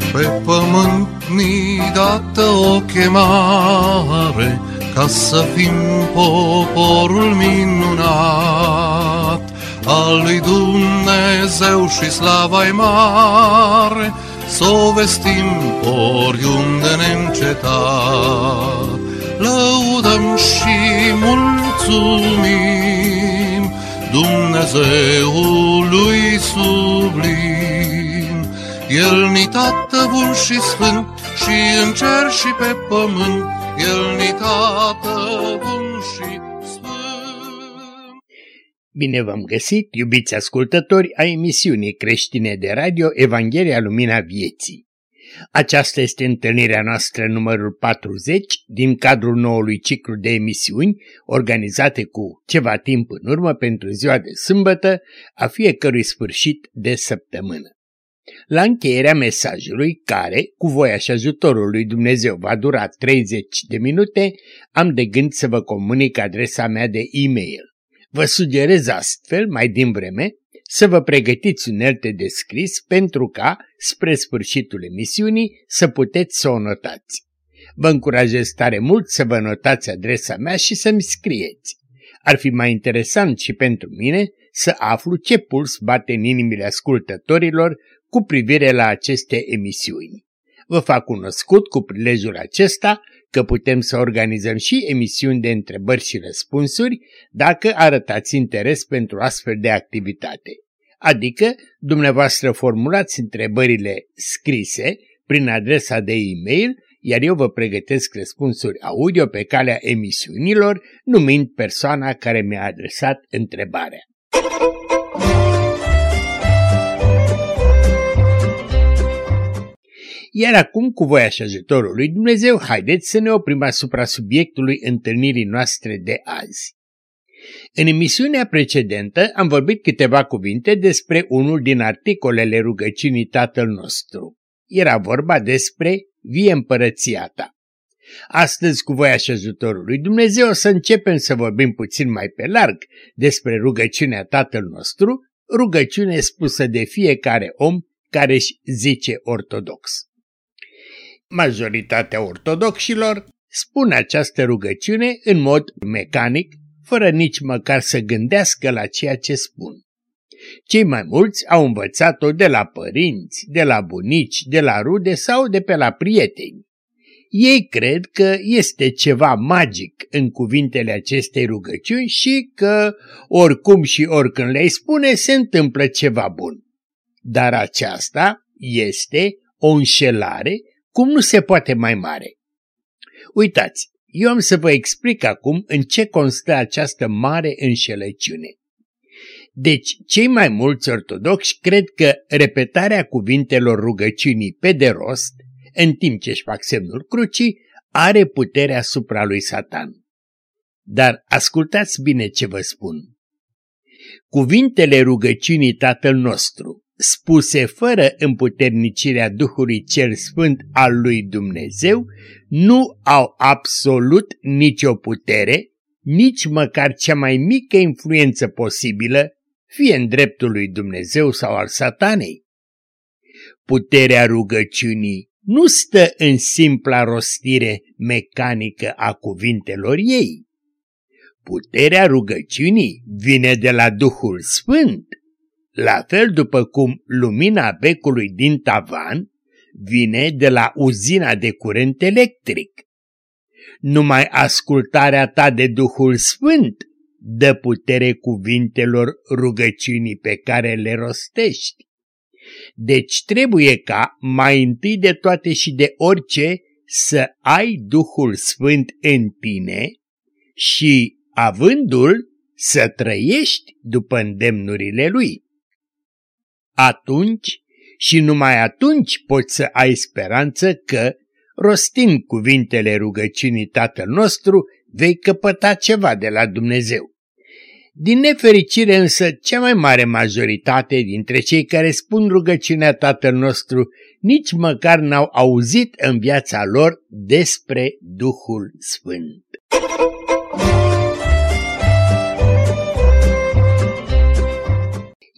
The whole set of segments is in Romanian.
Pe pământ ni dată o chemare, ca să fim poporul minunat al lui Dumnezeu și slava-i mare, s-o vestim oriunde neîncetat. Lăudăm și mulțumim Dumnezeului sublim. El-ni Tată bun și sfânt, și în cer și pe pământ, El-ni Tată bun și sfânt. Bine v-am găsit, iubiți ascultători ai emisiunii creștine de radio Evanghelia Lumina Vieții. Aceasta este întâlnirea noastră numărul 40 din cadrul noului ciclu de emisiuni organizate cu ceva timp în urmă pentru ziua de sâmbătă a fiecărui sfârșit de săptămână. La încheierea mesajului, care, cu voia și ajutorul lui Dumnezeu, va dura 30 de minute, am de gând să vă comunic adresa mea de e-mail. Vă sugerez astfel, mai din vreme, să vă pregătiți unelte de scris pentru ca, spre sfârșitul emisiunii, să puteți să o notați. Vă încurajez tare mult să vă notați adresa mea și să-mi scrieți. Ar fi mai interesant și pentru mine să aflu ce puls bate în inimile ascultătorilor cu privire la aceste emisiuni. Vă fac cunoscut cu prilejul acesta că putem să organizăm și emisiuni de întrebări și răspunsuri dacă arătați interes pentru astfel de activitate. Adică, dumneavoastră formulați întrebările scrise prin adresa de e-mail, iar eu vă pregătesc răspunsuri audio pe calea emisiunilor, numind persoana care mi-a adresat întrebarea. Iar acum, cu voia și ajutorul lui Dumnezeu, haideți să ne oprim asupra subiectului întâlnirii noastre de azi. În emisiunea precedentă am vorbit câteva cuvinte despre unul din articolele rugăciunii Tatăl nostru. Era vorba despre vie împărăția ta. Astăzi, cu voia și ajutorul lui Dumnezeu, o să începem să vorbim puțin mai pe larg despre rugăciunea Tatăl nostru, rugăciune spusă de fiecare om care își zice ortodox. Majoritatea ortodoxilor spun această rugăciune în mod mecanic, fără nici măcar să gândească la ceea ce spun. Cei mai mulți au învățat-o de la părinți, de la bunici, de la rude sau de pe la prieteni. Ei cred că este ceva magic în cuvintele acestei rugăciuni și că oricum și oricând le-ai spune se întâmplă ceva bun. Dar aceasta este o înșelare cum nu se poate mai mare. Uitați, eu am să vă explic acum în ce constă această mare înșelăciune. Deci, cei mai mulți ortodoxi cred că repetarea cuvintelor rugăciunii pe de rost, în timp ce își fac semnul crucii, are putere asupra lui Satan. Dar ascultați bine ce vă spun. Cuvintele rugăciunii Tatăl nostru, spuse fără împuternicirea Duhului Cel Sfânt al lui Dumnezeu, nu au absolut nicio putere, nici măcar cea mai mică influență posibilă, fie în dreptul lui Dumnezeu sau al Satanei. Puterea rugăciunii nu stă în simpla rostire mecanică a cuvintelor ei. Puterea rugăciunii vine de la Duhul Sfânt, la fel după cum lumina becului din tavan vine de la uzina de curent electric. Numai ascultarea ta de Duhul Sfânt dă putere cuvintelor rugăciunii pe care le rostești. Deci trebuie ca, mai întâi de toate și de orice, să ai Duhul Sfânt în tine și, avându-l, să trăiești după îndemnurile lui. Atunci și numai atunci poți să ai speranță că, rostind cuvintele rugăciunii Tatăl nostru, vei căpăta ceva de la Dumnezeu. Din nefericire însă, cea mai mare majoritate dintre cei care spun rugăciunea Tatăl nostru nici măcar n-au auzit în viața lor despre Duhul Sfânt.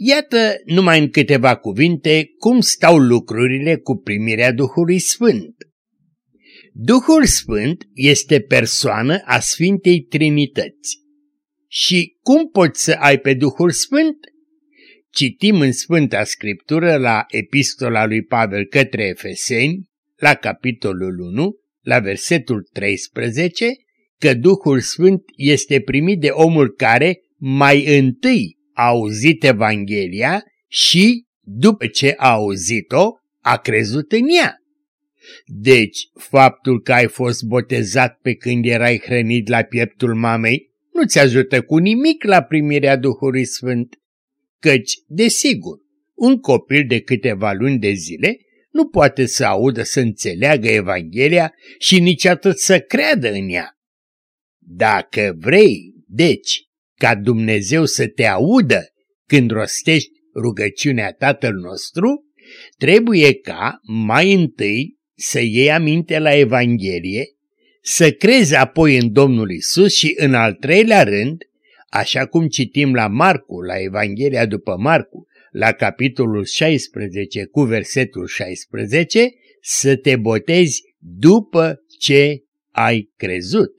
Iată numai în câteva cuvinte cum stau lucrurile cu primirea Duhului Sfânt. Duhul Sfânt este persoană a Sfintei Trinități. Și cum poți să ai pe Duhul Sfânt? Citim în Sfânta Scriptură la Epistola lui Pavel către Efeseni, la capitolul 1, la versetul 13, că Duhul Sfânt este primit de omul care mai întâi a auzit Evanghelia și, după ce a auzit-o, a crezut în ea. Deci, faptul că ai fost botezat pe când erai hrănit la pieptul mamei nu ți ajută cu nimic la primirea Duhului Sfânt, căci, desigur, un copil de câteva luni de zile nu poate să audă, să înțeleagă Evanghelia și nici atât să creadă în ea. Dacă vrei, deci, ca Dumnezeu să te audă când rostești rugăciunea Tatăl nostru, trebuie ca mai întâi să iei aminte la Evanghelie, să crezi apoi în Domnul Isus și în al treilea rând, așa cum citim la Marcu, la Evanghelia după Marcu, la capitolul 16 cu versetul 16, să te botezi după ce ai crezut.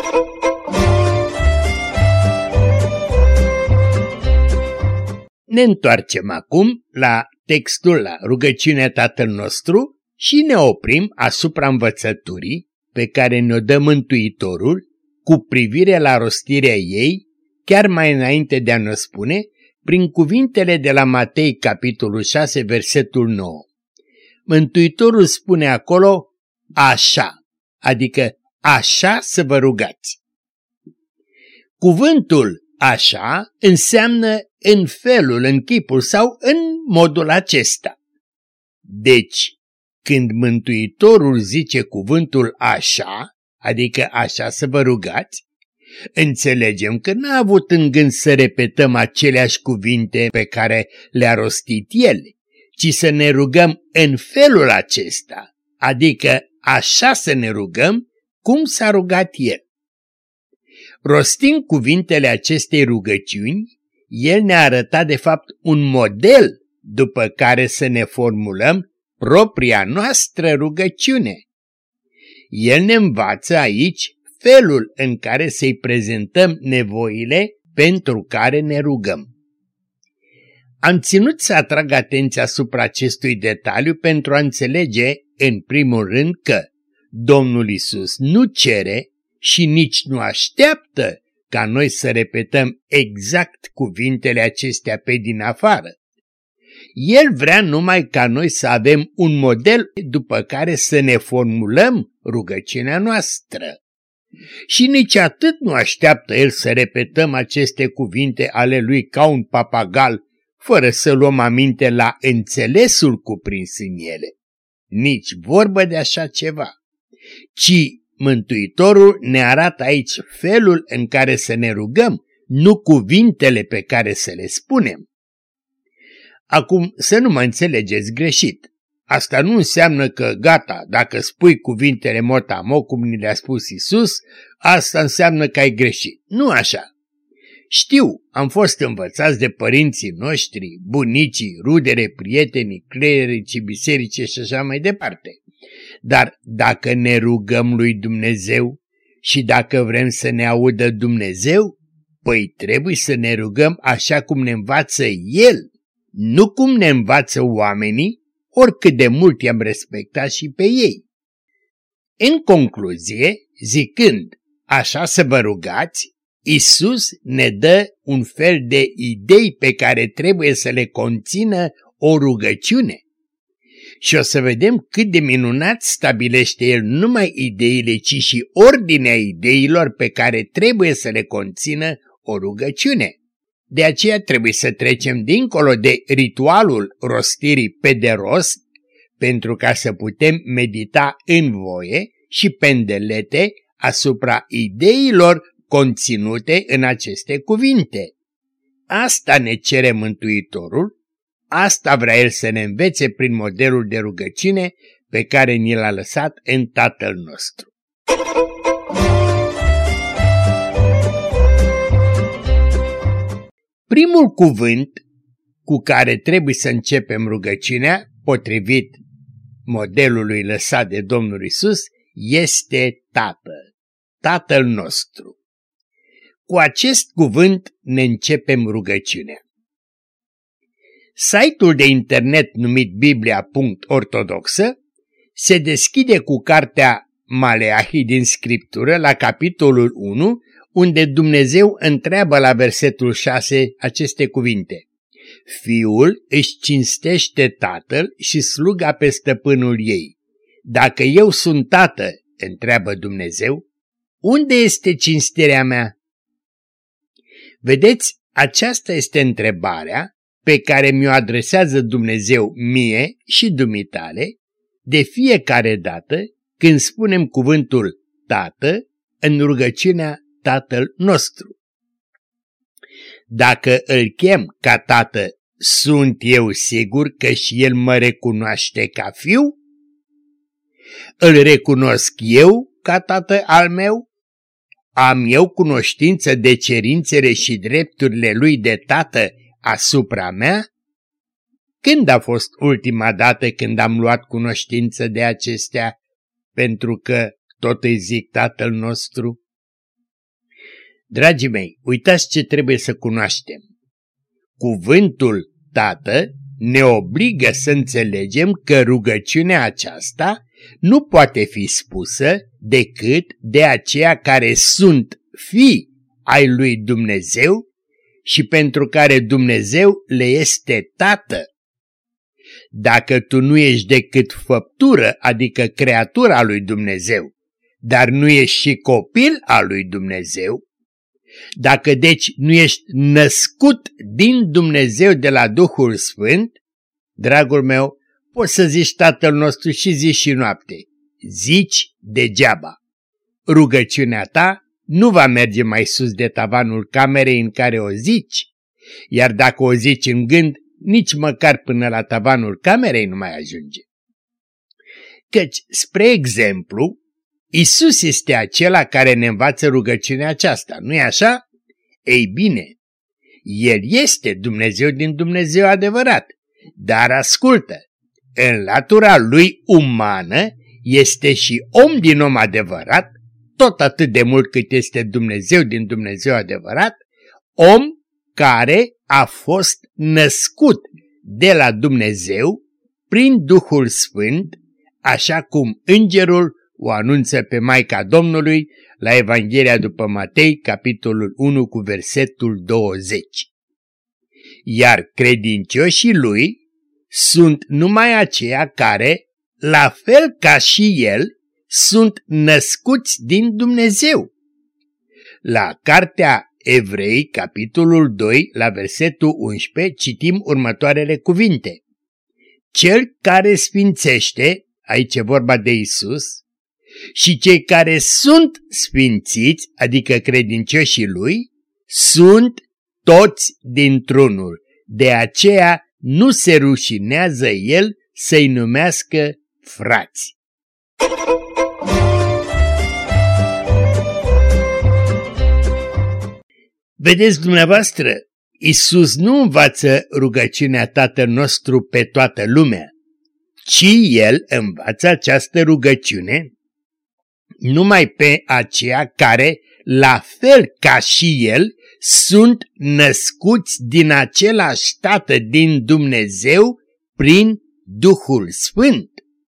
Ne întoarcem acum la textul, la rugăciunea Tatăl nostru și ne oprim asupra învățăturii pe care ne-o dă Mântuitorul cu privire la rostirea ei, chiar mai înainte de a ne spune, prin cuvintele de la Matei, capitolul 6, versetul 9. Mântuitorul spune acolo, așa, adică așa să vă rugați. Cuvântul așa înseamnă în felul, în chipul sau în modul acesta. Deci, când Mântuitorul zice cuvântul așa, adică așa să vă rugați, înțelegem că n-a avut în gând să repetăm aceleași cuvinte pe care le-a rostit el, ci să ne rugăm în felul acesta, adică așa să ne rugăm cum s-a rugat el. Rostind cuvintele acestei rugăciuni, el ne-a arătat de fapt un model după care să ne formulăm propria noastră rugăciune. El ne învață aici felul în care să-i prezentăm nevoile pentru care ne rugăm. Am ținut să atrag atenția asupra acestui detaliu pentru a înțelege, în primul rând, că Domnul Isus nu cere și nici nu așteaptă ca noi să repetăm exact cuvintele acestea pe din afară. El vrea numai ca noi să avem un model după care să ne formulăm rugăciunea noastră. Și nici atât nu așteaptă el să repetăm aceste cuvinte ale lui ca un papagal, fără să luăm aminte la înțelesul cuprins în ele. Nici vorbă de așa ceva, ci Mântuitorul ne arată aici felul în care să ne rugăm, nu cuvintele pe care să le spunem. Acum, să nu mă înțelegeți greșit. Asta nu înseamnă că, gata, dacă spui cuvintele mot-a-mot, cum ni le-a spus Isus, asta înseamnă că ai greșit. Nu așa. Știu, am fost învățați de părinții noștri, bunicii, rudere, prietenii, clericii, biserice și așa mai departe. Dar dacă ne rugăm lui Dumnezeu și dacă vrem să ne audă Dumnezeu, păi trebuie să ne rugăm așa cum ne învață El, nu cum ne învață oamenii, oricât de mult i-am respectat și pe ei. În concluzie, zicând așa să vă rugați, Isus ne dă un fel de idei pe care trebuie să le conțină o rugăciune. Și o să vedem cât de minunat stabilește El numai ideile, ci și ordinea ideilor pe care trebuie să le conțină o rugăciune. De aceea trebuie să trecem dincolo de ritualul rostirii pe de rost, pentru ca să putem medita în voie și pendelete asupra ideilor conținute în aceste cuvinte. Asta ne cere Mântuitorul, asta vrea El să ne învețe prin modelul de rugăciune pe care ni l-a lăsat în Tatăl nostru. Primul cuvânt cu care trebuie să începem rugăciunea, potrivit modelului lăsat de Domnul Iisus, este Tată, Tatăl nostru. Cu acest cuvânt ne începem rugăciunea. Site-ul de internet numit Biblia.ortodoxă se deschide cu cartea Maleahi din Scriptură la capitolul 1, unde Dumnezeu întreabă la versetul 6 aceste cuvinte: Fiul își cinstește tatăl și sluga pe stăpânul ei. Dacă eu sunt tată, întreabă Dumnezeu, unde este cinstirea mea? Vedeți, aceasta este întrebarea pe care mi-o adresează Dumnezeu mie și dumitale de fiecare dată când spunem cuvântul Tată în rugăciunea Tatăl nostru. Dacă îl chem ca Tată, sunt eu sigur că și el mă recunoaște ca fiu? Îl recunosc eu ca Tată al meu? Am eu cunoștință de cerințele și drepturile lui de tată asupra mea? Când a fost ultima dată când am luat cunoștință de acestea, pentru că tot îi zic Tatăl nostru? Dragii mei, uitați ce trebuie să cunoaștem. Cuvântul Tată ne obligă să înțelegem că rugăciunea aceasta nu poate fi spusă decât de aceia care sunt fii ai lui Dumnezeu și pentru care Dumnezeu le este Tată. Dacă tu nu ești decât făptură, adică creatura lui Dumnezeu, dar nu ești și copil al lui Dumnezeu, dacă deci nu ești născut din Dumnezeu de la Duhul Sfânt, dragul meu, poți să zici Tatăl nostru și zi și noapte. Zici degeaba. Rugăciunea ta nu va merge mai sus de tavanul camerei în care o zici, iar dacă o zici în gând, nici măcar până la tavanul camerei nu mai ajunge. Căci, spre exemplu, Iisus este acela care ne învață rugăciunea aceasta, nu-i așa? Ei bine, El este Dumnezeu din Dumnezeu adevărat, dar ascultă, în latura Lui umană este și om din om adevărat, tot atât de mult cât este Dumnezeu din Dumnezeu adevărat, om care a fost născut de la Dumnezeu prin Duhul Sfânt, așa cum îngerul o anunță pe Maica Domnului la Evanghelia după Matei, capitolul 1 cu versetul 20. Iar credincioșii lui sunt numai aceia care, la fel ca și el, sunt născuți din Dumnezeu. La cartea Evrei, capitolul 2, la versetul 11, citim următoarele cuvinte. Cel care sfințește, aici e vorba de Iisus, și cei care sunt sfințiți, adică credincioșii lui, sunt toți dintr-unul. De aceea nu se rușinează el să-i numească frați. Vedeți dumneavoastră, Iisus nu învață rugăciunea Tatăl nostru pe toată lumea, ci El învață această rugăciune numai pe aceia care, la fel ca și El, sunt născuți din același Tată, din Dumnezeu, prin Duhul Sfânt.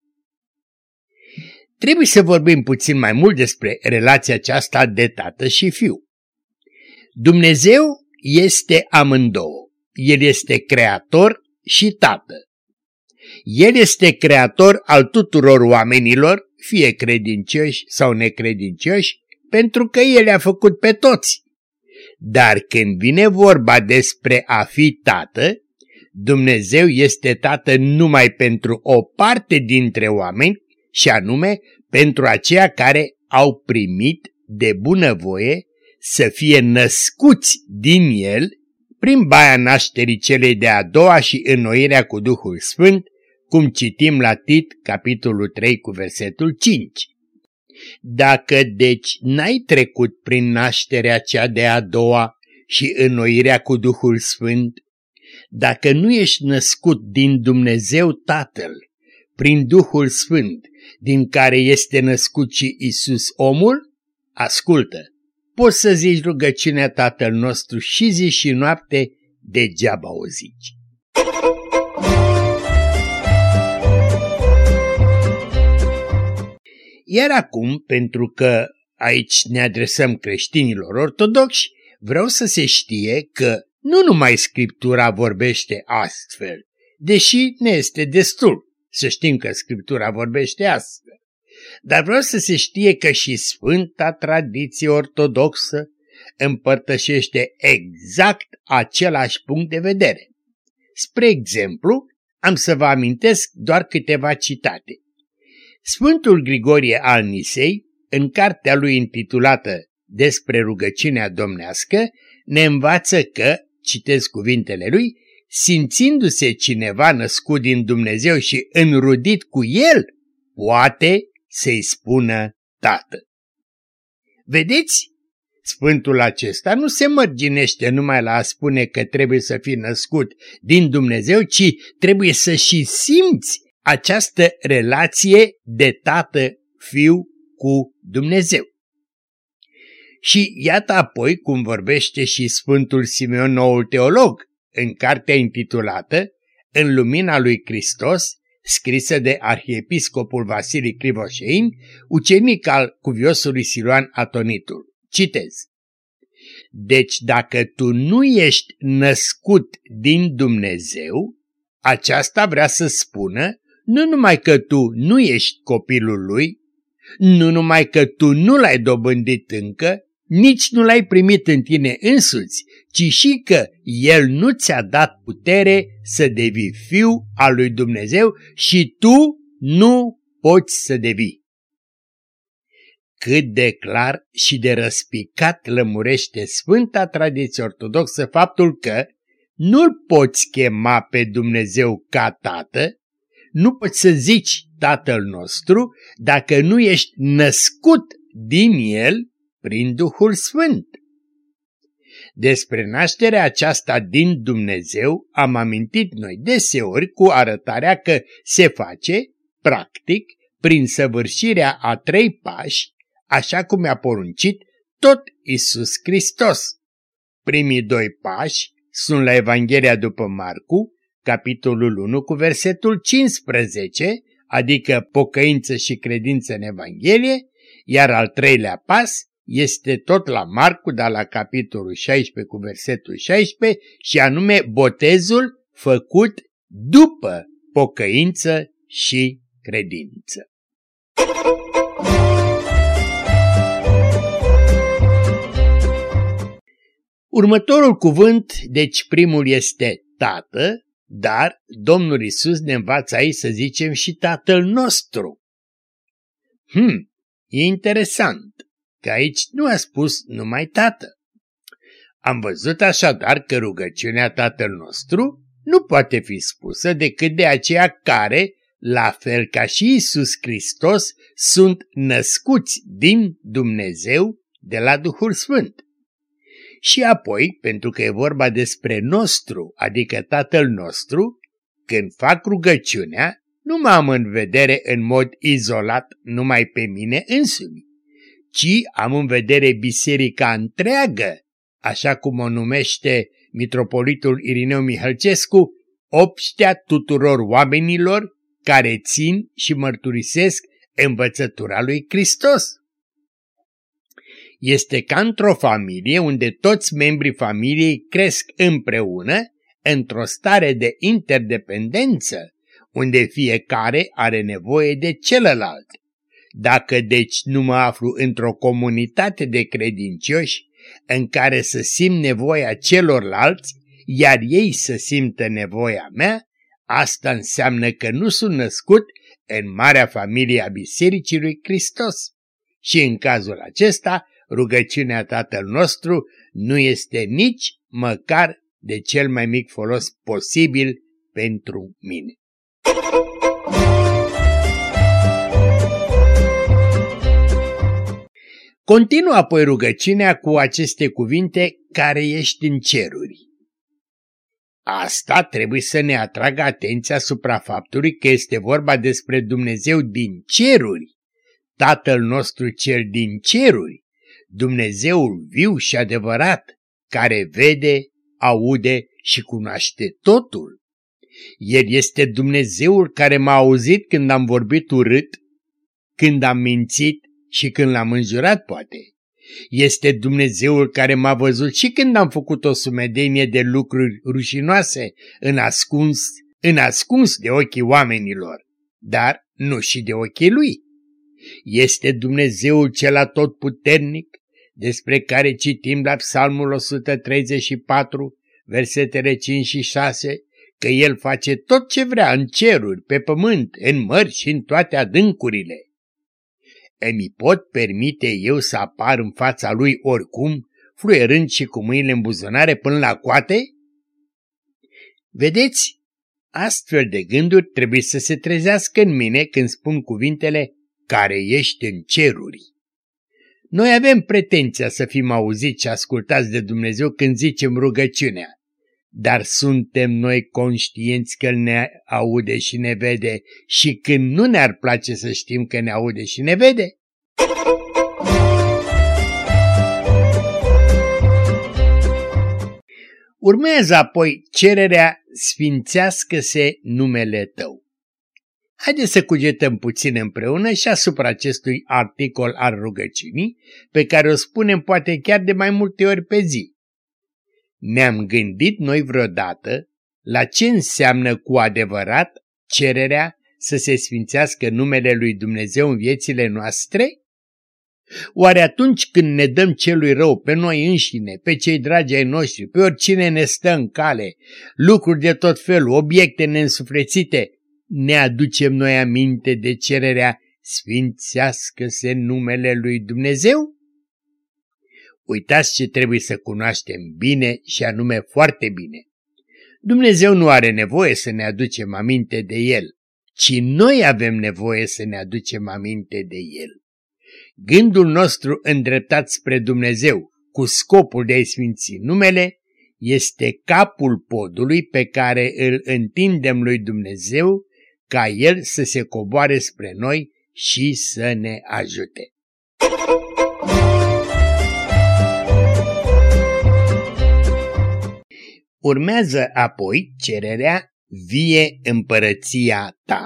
Trebuie să vorbim puțin mai mult despre relația aceasta de tată și fiu. Dumnezeu este amândouă. El este creator și tată. El este creator al tuturor oamenilor, fie credincioși sau necredincioși, pentru că El i-a făcut pe toți. Dar când vine vorba despre a fi tată, Dumnezeu este tată numai pentru o parte dintre oameni, și anume pentru aceia care au primit de bunăvoie să fie născuți din El prin baia nașterii celei de-a doua și înnoirea cu Duhul Sfânt, cum citim la Tit, capitolul 3 cu versetul 5. Dacă deci n-ai trecut prin nașterea cea de-a doua și înnoirea cu Duhul Sfânt, dacă nu ești născut din Dumnezeu Tatăl, prin Duhul Sfânt, din care este născut și Iisus omul, ascultă, poți să zici rugăciunea Tatăl nostru și zi și noapte, degeaba o zici. Iar acum, pentru că aici ne adresăm creștinilor ortodoxi, vreau să se știe că nu numai Scriptura vorbește astfel, deși ne este destul să știm că Scriptura vorbește astfel, dar vreau să se știe că și Sfânta Tradiție Ortodoxă împărtășește exact același punct de vedere. Spre exemplu, am să vă amintesc doar câteva citate. Sfântul Grigorie al Nisei, în cartea lui intitulată Despre rugăciunea domnească, ne învață că, citez cuvintele lui, simțindu-se cineva născut din Dumnezeu și înrudit cu El, poate să-i spună Tată. Vedeți? Sfântul acesta nu se mărginește numai la a spune că trebuie să fii născut din Dumnezeu, ci trebuie să și simți această relație de tată-fiu cu Dumnezeu. Și iată apoi cum vorbește și Sfântul Simeon, noul teolog, în cartea intitulată În lumina lui Hristos, scrisă de arhiepiscopul Vasilii Crivoșein, ucenic al cuviosului Siluan Atonitul. Citez. Deci dacă tu nu ești născut din Dumnezeu, aceasta vrea să spună nu numai că tu nu ești copilul lui, nu numai că tu nu l-ai dobândit încă, nici nu l-ai primit în tine însuți, ci și că El nu ți-a dat putere să devii fiu al lui Dumnezeu și tu nu poți să devii. Cât de clar și de răspicat lămurește Sfânta Tradiție Ortodoxă faptul că nu-L poți chema pe Dumnezeu ca Tată, nu poți să zici Tatăl nostru dacă nu ești născut din El prin Duhul Sfânt. Despre nașterea aceasta din Dumnezeu am amintit noi deseori cu arătarea că se face, practic, prin săvârșirea a 3 pași, așa cum i-a poruncit tot Iisus Hristos. Primii 2 pași sunt la Evanghelia după Marcu, capitolul 1 cu versetul 15, adică pocăință și credință în Evanghelie, iar al 3-lea pas este tot la Marcu, dar la capitolul 16 cu versetul 16, și anume botezul făcut după pocăință și credință. Următorul cuvânt, deci primul este Tată, dar Domnul Iisus ne învață aici să zicem și Tatăl nostru. E interesant că aici nu a spus numai Tată. Am văzut așadar că rugăciunea Tatăl nostru nu poate fi spusă decât de aceia care, la fel ca și Iisus Hristos, sunt născuți din Dumnezeu de la Duhul Sfânt. Și apoi, pentru că e vorba despre nostru, adică Tatăl nostru, când fac rugăciunea, nu mă am în vedere în mod izolat numai pe mine însumi, ci am în vedere biserica întreagă, așa cum o numește mitropolitul Irineu Mihălcescu, obștea tuturor oamenilor care țin și mărturisesc învățătura lui Hristos. Este ca într-o familie unde toți membrii familiei cresc împreună într-o stare de interdependență, unde fiecare are nevoie de celălalt. Dacă deci nu mă aflu într-o comunitate de credincioși în care să simt nevoia celorlalți, iar ei să simtă nevoia mea, asta înseamnă că nu sunt născut în marea familie a Bisericii lui Hristos. Și în cazul acesta, rugăciunea Tatăl nostru nu este nici măcar de cel mai mic folos posibil pentru mine. Continuă apoi rugăciunea cu aceste cuvinte: care ești în ceruri. Asta trebuie să ne atragă atenția asupra faptului că este vorba despre Dumnezeu din ceruri, Tatăl nostru cel din ceruri, Dumnezeul viu și adevărat, care vede, aude și cunoaște totul. El este Dumnezeul care m-a auzit când am vorbit urât, când am mințit și când l-am înjurat, poate. Este Dumnezeul care m-a văzut și când am făcut o sumedenie de lucruri rușinoase în ascuns de ochii oamenilor, dar nu și de ochii lui. Este Dumnezeul cel atotputernic, despre care citim la Psalmul 134, versetele 5 și 6, că El face tot ce vrea în ceruri, pe pământ, în mări și în toate adâncurile. Îmi pot permite eu să apar în fața Lui oricum, fluierând și cu mâinile în buzunare până la coate? Vedeți, astfel de gânduri trebuie să se trezească în mine când spun cuvintele care ești în ceruri. Noi avem pretenția să fim auziți și ascultați de Dumnezeu când zicem rugăciunea, dar suntem noi conștienți că El ne aude și ne vede și când nu ne-ar place să știm că ne aude și ne vede? Urmează apoi cererea sfințească-se numele Tău. Haideți să cugetăm puțin împreună și asupra acestui articol al rugăciunii, pe care o spunem poate chiar de mai multe ori pe zi. Ne-am gândit noi vreodată la ce înseamnă cu adevărat cererea să se sfințească numele lui Dumnezeu în viețile noastre? Oare atunci când ne dăm celui rău pe noi înșine, pe cei dragi ai noștri, pe oricine ne stă în cale, lucruri de tot felul, obiecte neînsuflețite, ne aducem noi aminte de cererea sfințească-se numele lui Dumnezeu? Uitați ce trebuie să cunoaștem bine și anume foarte bine. Dumnezeu nu are nevoie să ne aducem aminte de El, ci noi avem nevoie să ne aducem aminte de El. Gândul nostru îndreptat spre Dumnezeu cu scopul de a-i sfinți numele este capul podului pe care îl întindem lui Dumnezeu ca El să se coboare spre noi și să ne ajute. Urmează apoi cererea vie împărăția Ta.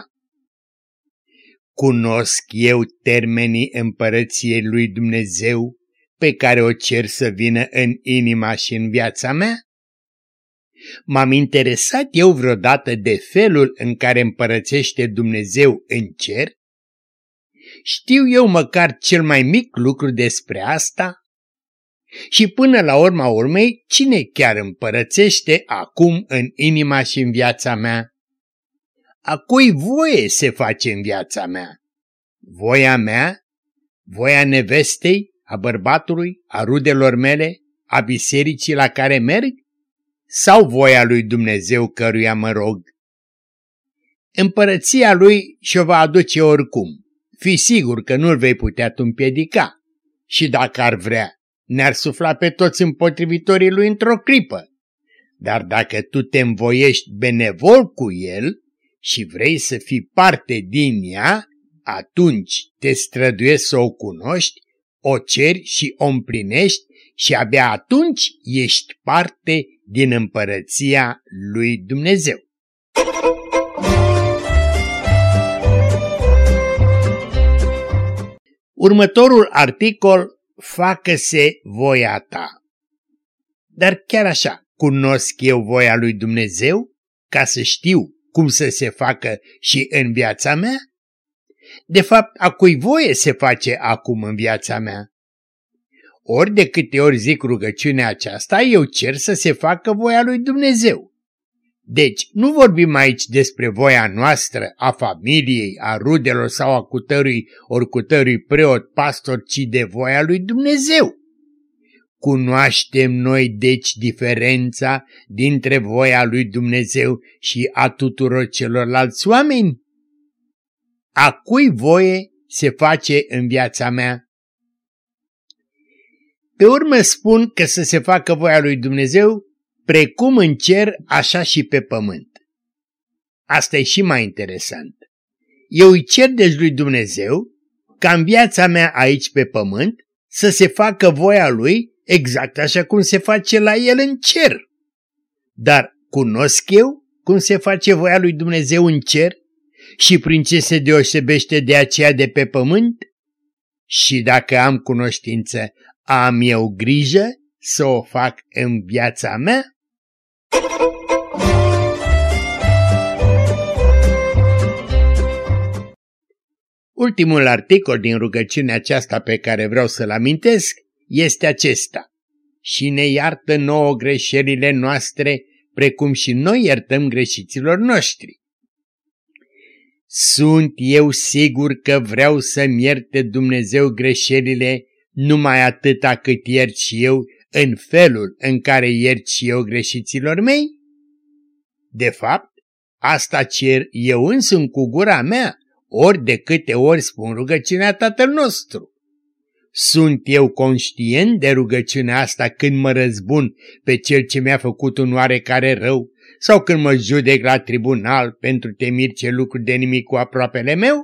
Cunosc eu termenii împărăției lui Dumnezeu pe care o cer să vină în inima și în viața mea? M-am interesat eu vreodată de felul în care împărățește Dumnezeu în cer? Știu eu măcar cel mai mic lucru despre asta? Și până la urma urmei, cine chiar împărățește acum în inima și în viața mea? A cui voie se face în viața mea? Voia mea? Voia nevestei, a bărbatului, a rudelor mele, a bisericii la care merg? Sau voia lui Dumnezeu căruia mă rog? Împărăția lui și-o va aduce oricum. Fii sigur că nu-l vei putea tu împiedica. Și dacă ar vrea, ne-ar sufla pe toți împotrivitorii lui într-o clipă. Dar dacă tu te învoiești benevol cu el și vrei să fii parte din ea, atunci te străduiești să o cunoști, o ceri și o împlinești și abia atunci ești parte din împărăția lui Dumnezeu. Următorul articol, facă-se voia ta. Dar chiar așa, cunosc eu voia lui Dumnezeu ca să știu cum să se facă și în viața mea? De fapt, a cui voie se face acum în viața mea? Ori de câte ori zic rugăciunea aceasta, eu cer să se facă voia lui Dumnezeu. Deci, nu vorbim aici despre voia noastră, a familiei, a rudelor sau a cutărui ori cutărui preot, pastor, ci de voia lui Dumnezeu. Cunoaștem noi deci diferența dintre voia lui Dumnezeu și a tuturor celorlalți oameni? A cui voie se face în viața mea? Pe urmă spun că să se facă voia lui Dumnezeu precum în cer, așa și pe pământ. Asta e și mai interesant. Eu îi cer deci lui Dumnezeu ca în viața mea aici pe pământ să se facă voia Lui exact așa cum se face la El în cer. Dar cunosc eu cum se face voia lui Dumnezeu în cer și prin ce se deosebește de aceea de pe pământ? Și dacă am cunoștință, am eu grijă să o fac în viața mea? Ultimul articol din rugăciunea aceasta pe care vreau să-l amintesc este acesta: și ne iartă nouă greșelile noastre, precum și noi iertăm greșiților noștri. Sunt eu sigur că vreau să-mi ierte Dumnezeu greșelile numai atâta cât iert și eu în felul în care iert și eu greșiților mei? De fapt, asta cer eu însumi cu gura mea, ori de câte ori spun rugăciunea Tatăl nostru. Sunt eu conștient de rugăciunea asta când mă răzbun pe cel ce mi-a făcut un oarecare rău sau când mă judec la tribunal pentru temiri ce lucru de nimic cu aproapele meu?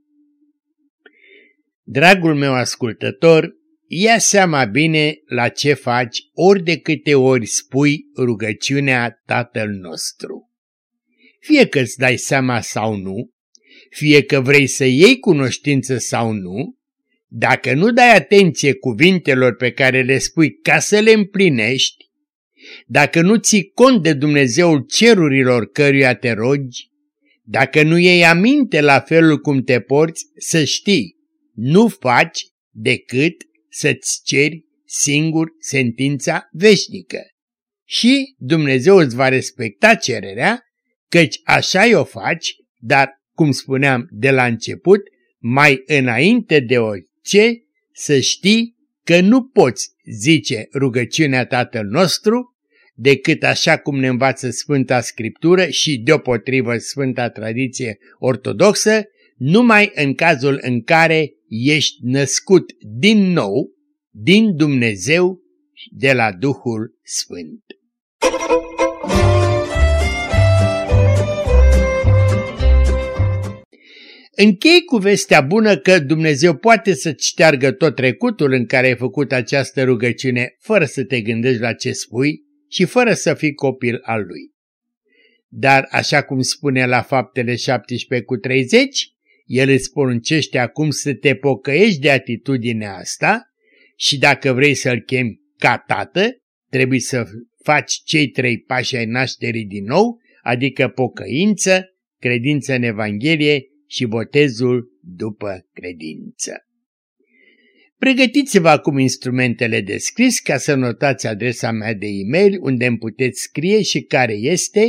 Dragul meu ascultător, ia seama bine la ce faci ori de câte ori spui rugăciunea Tatăl nostru. Fie că îți dai seama sau nu, fie că vrei să iei cunoștință sau nu, dacă nu dai atenție cuvintelor pe care le spui ca să le împlinești, dacă nu ții cont de Dumnezeul cerurilor căruia te rogi, dacă nu iei aminte la felul cum te porți, să știi, nu faci decât să-ți ceri singur sentința veșnică. Și Dumnezeu îți va respecta cererea, căci așa o faci, dar, cum spuneam de la început, mai înainte de orice, să știi că nu poți zice rugăciunea Tatăl nostru, decât așa cum ne învață Sfânta Scriptură și deopotrivă Sfânta Tradiție Ortodoxă, numai în cazul în care ești născut din nou, din Dumnezeu, de la Duhul Sfânt. Închei cu vestea bună că Dumnezeu poate să-ți șteargă tot trecutul în care ai făcut această rugăciune fără să te gândești la ce spui și fără să fii copil al Lui. Dar, așa cum spune la Faptele 17:30, El îți poruncește acum să te pocăiești de atitudinea asta și dacă vrei să-L chemi ca tată, trebuie să faci cei 3 pași ai nașterii din nou, adică pocăință, credință în Evanghelie și botezul după credință. Pregătiți-vă acum instrumentele de scris ca să notați adresa mea de e-mail unde îmi puteți scrie și care este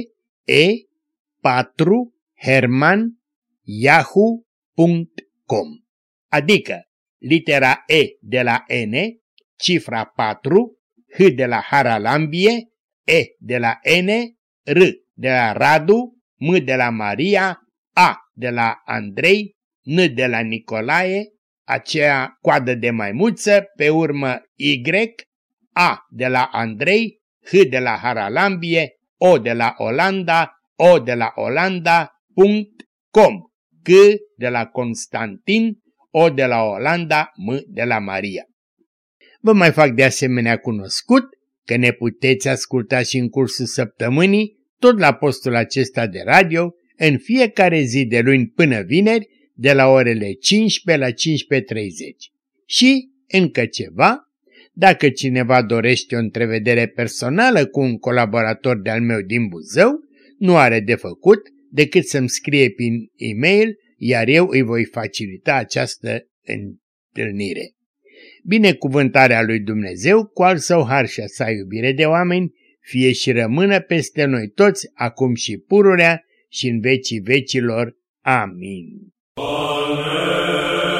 e4herman@yahoo.com, adică litera E de la N, cifra 4, H de la Haralambie, E de la N, R de la Radu, M de la Maria, A de la Andrei, N de la Nicolae, aceea coadă de maimuță, pe urmă Y, A de la Andrei, H de la Haralambie, O de la Olanda, O de la Olanda.com, C de la Constantin, O de la Olanda, M de la Maria. Vă mai fac de asemenea cunoscut că ne puteți asculta și în cursul săptămânii, tot la postul acesta de radio, în fiecare zi de luni până vineri, de la orele 15 la 15:30. Și, încă ceva, dacă cineva dorește o întrevedere personală cu un colaborator de-al meu din Buzău, nu are de făcut decât să-mi scrie prin e-mail, iar eu îi voi facilita această întâlnire. Binecuvântarea lui Dumnezeu, cu al său har și a sa iubire de oameni, fie și rămână peste noi toți, acum și pururea și în vecii vecilor. Amin. Amen.